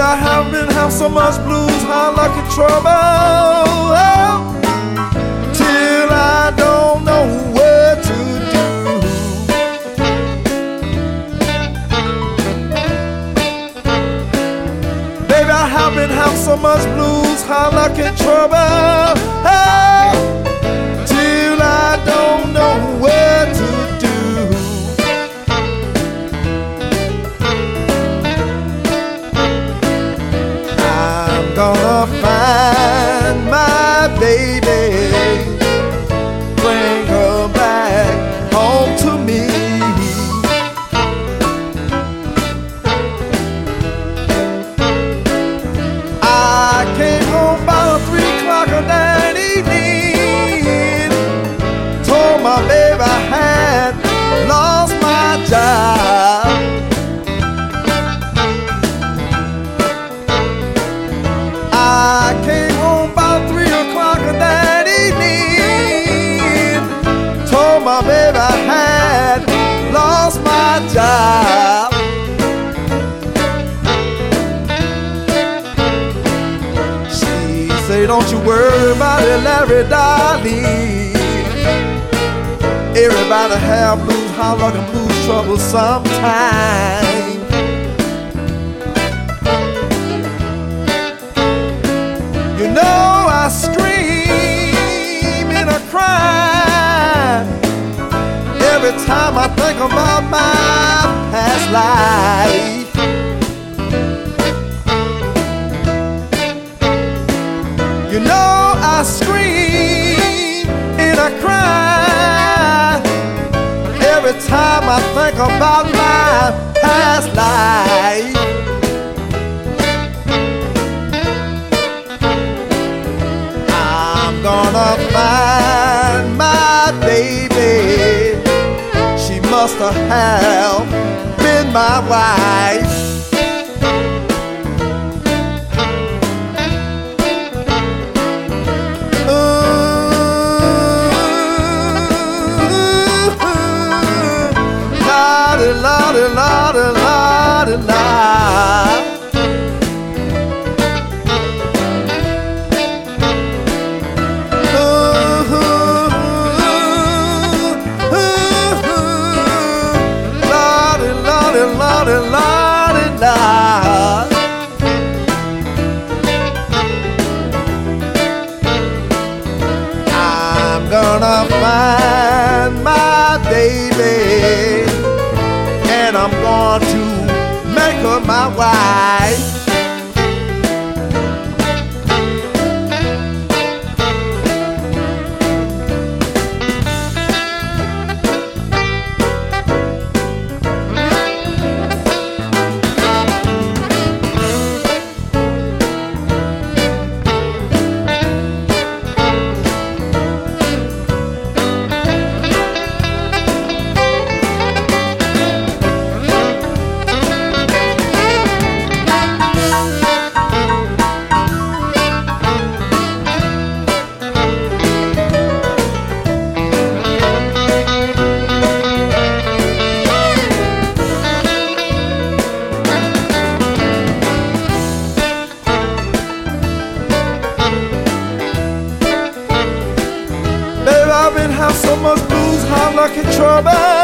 I haven't been having so much blues, how lucky trouble, till I don't know what to do. Baby, I haven't been having so much blues, how lucky trouble, till I don't know what to do. Gonna find my baby, bring her back home to me. I came home about 3 o'clock that evening, told my baby I had lost my job. I came home about 3 o'clock that evening, told my baby I had lost my job. She said, don't you worry about it, Larry, darling. Everybody have blues, how lucky blues trouble sometime. You know I scream and I cry every time I think about my past life. You know I scream and I cry every time I think about my past life. Gonna find my baby, she must have been my wife. La la la la la la la. I'm gonna find my baby, and I'm going to make her my wife. I've been having so much blues, how lucky trouble.